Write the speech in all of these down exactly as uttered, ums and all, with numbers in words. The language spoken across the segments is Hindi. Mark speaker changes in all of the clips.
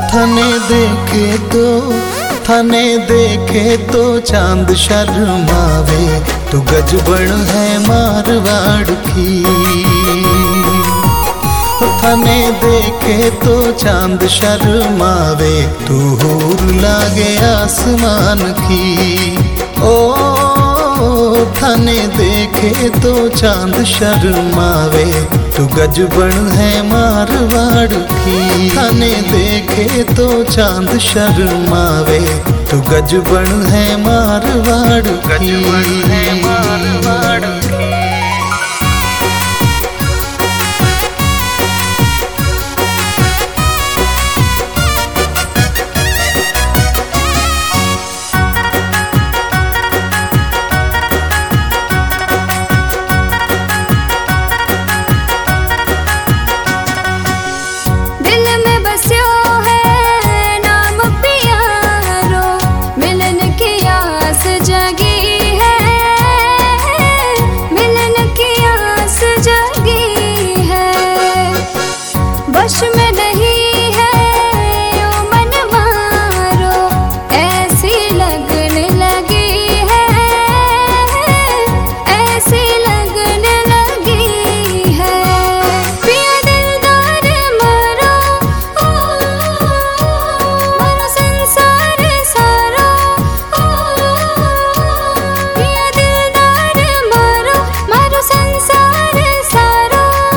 Speaker 1: थाने देखे तो थाने देखे तो चांद शर्मावे, तू गजबन है मारवाड़ की। थाने देखे तो चांद शर्मावे, तू हूर लागे आसमान की। ओ थाने देखे तो चांद शर्मावे, तू गजबन है मारवाड़ की। थाने देखे तो चांद शर्मावे, तू गजबन है मारवाड़ की।
Speaker 2: वश में नहीं है ओ मन मारो, ऐसी लगने लगी है, ऐसी लगने लगी है। पिया दिलदार मारो, ओ, मारो संसार सारो, ओ, पिया दिलदार मारो, मारो संसार सारो।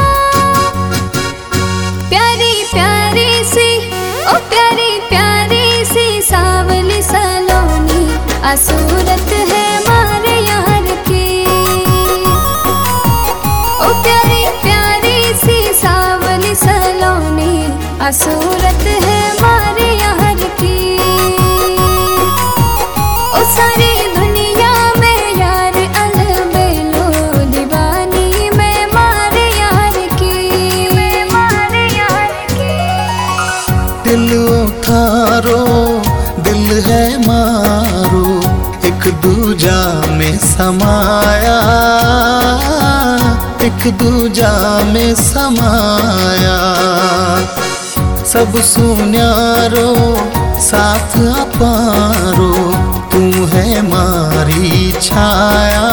Speaker 2: प्यारी प्यारी सी ओ प्यारी प्यारी सी सावली सलोनी, असूरत है मारे यार की। ओ प्यारी प्यारी सी सावली सलोनी, असूरत है मारे यार की। ओ सारी दुनिया में यार अलबेलो, दीवानी मैं मारे यार की, मैं मारे यार की।
Speaker 1: दिल थारो दिल है मारो, एक दूजा में समाया, एक दूजा में समाया। सब सुन्यारो साथ अपारो, तू है मारी छाया,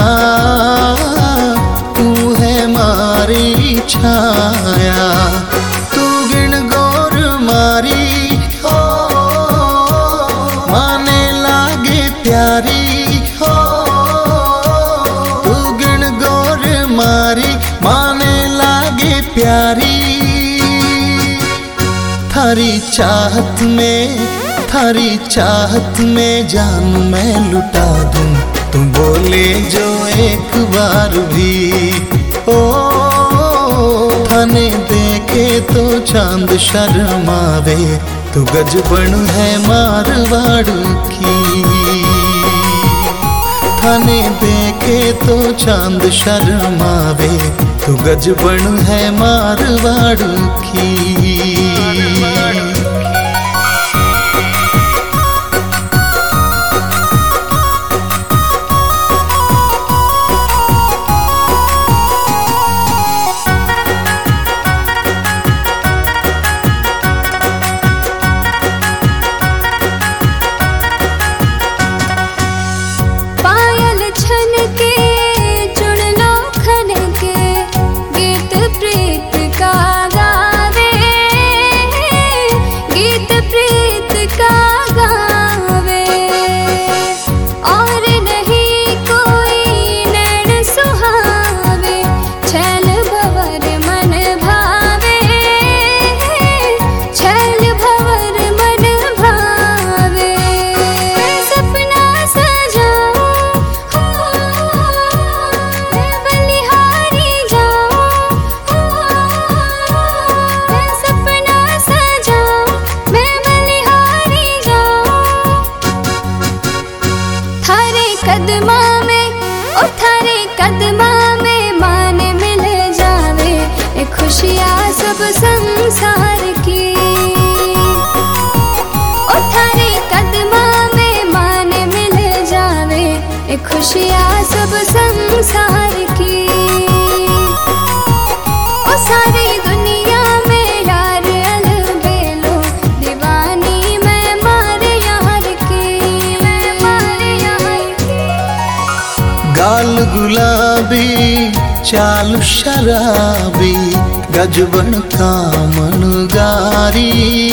Speaker 1: तू है मारी छाया। तू गिण गौर मारी हो, माने लागे प्यारी हो। तू गिण गौर मारी, माने लागे प्यारी। थारी चाहत में थारी चाहत में जान मैं लुटा दूं, तुम बोले जो एक बार भी। ओ थाने देखे तो चांद शर्मावे, तू गजबन है मारवाड़ की। थाने देखे तो चांद शर्मावे, तू गजबन है मारवाड़ की।
Speaker 2: गीत प्रीत का गावे,
Speaker 1: चाल शराबी गजबन कामन गारी,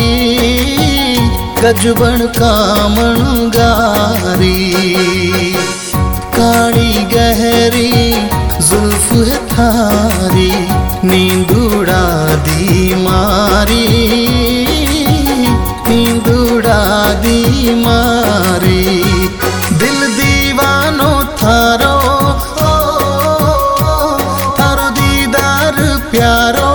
Speaker 1: गजबन कामन गारी। काली गहरी जुल्फ है थारी, नींद उड़ा दी मारी, नींद उड़ा दी मारी। दिल दीवानो थारो, थारो दीदार प्यारो,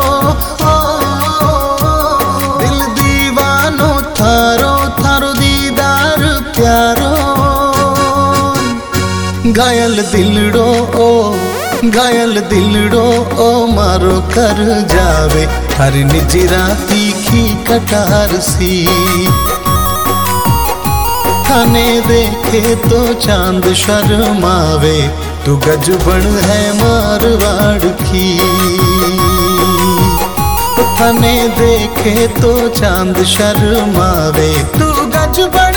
Speaker 1: दिल दीवानो थारो, थारो दीदार प्यारो। घायल दिलड़ो ओ, घायल दिलड़ो ओ मारो कर जावे हर निजरा तीखी कटार सी। थाने देखे तो चांद शर्मावे, तू गजबन है मारवाड़ की। थाने देखे तो चांद शर्मावे, तू गजबन